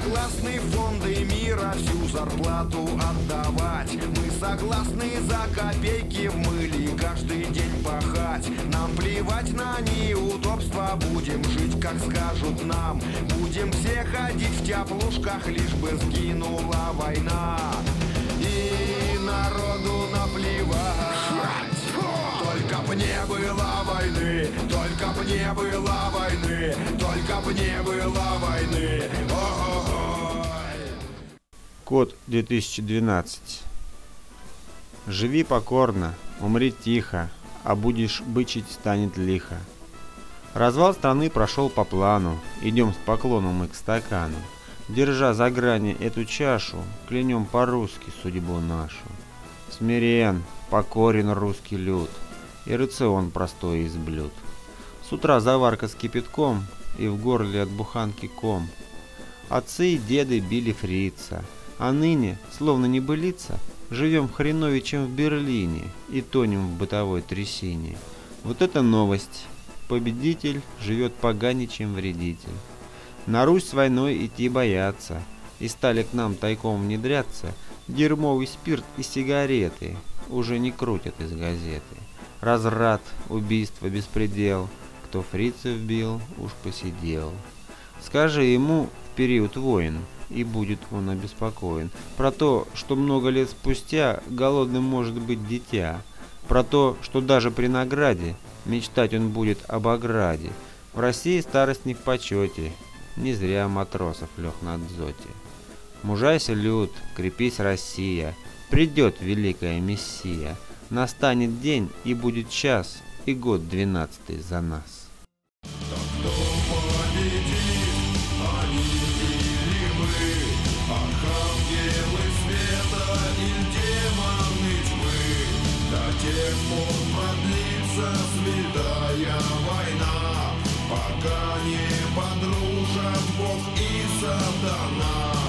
согласны фонды мира всю зарплату отдавать. Мы согласны за копейки в мыле каждый день пахать. Нам плевать на неудобства, будем жить как скажут нам. Будем все ходить в теплушках, лишь бы сгинула война. И народу наплевать, только б не было войны, только б не было войны, только б не было войны. Ой. Код 2012. Живи покорно, умри тихо, а будешь бычить станет лихо. Развал страны прошел по плану, идем с поклоном мы к стакану. Держа за грани эту чашу, клянем по-русски судьбу нашу. Смирен, покорен русский люд, и рацион простой из блюд. С утра заварка с кипятком, и в горле от буханки ком. Отцы и деды били фрица, а ныне, словно небылица, живем хреновее, чем в Берлине, и тонем в бытовой трясине. Вот это новость! Победитель живет поганее, чем вредитель. На Русь с войной идти боятся, и стали к нам тайком внедряться. Дерьмовый спирт и сигареты уже не крутят из газеты. Разврат, убийство, беспредел, кто фрицев бил, уж посидел. Скажи ему в период войн, и будет он обеспокоен. Про то, что много лет спустя голодным может быть дитя. Про то, что даже при награде мечтать он будет об ограде. В России старость не в почете, не зря матросов лег на дзоте. Мужайся, люд, крепись, Россия, придет великая Мессия. Настанет день, и будет час, и год 12-й за нас. Кто победит, они или мы, архангелы света и демоны тьмы. До тех пор продлится святая война, пока не подружат Бог и сатана.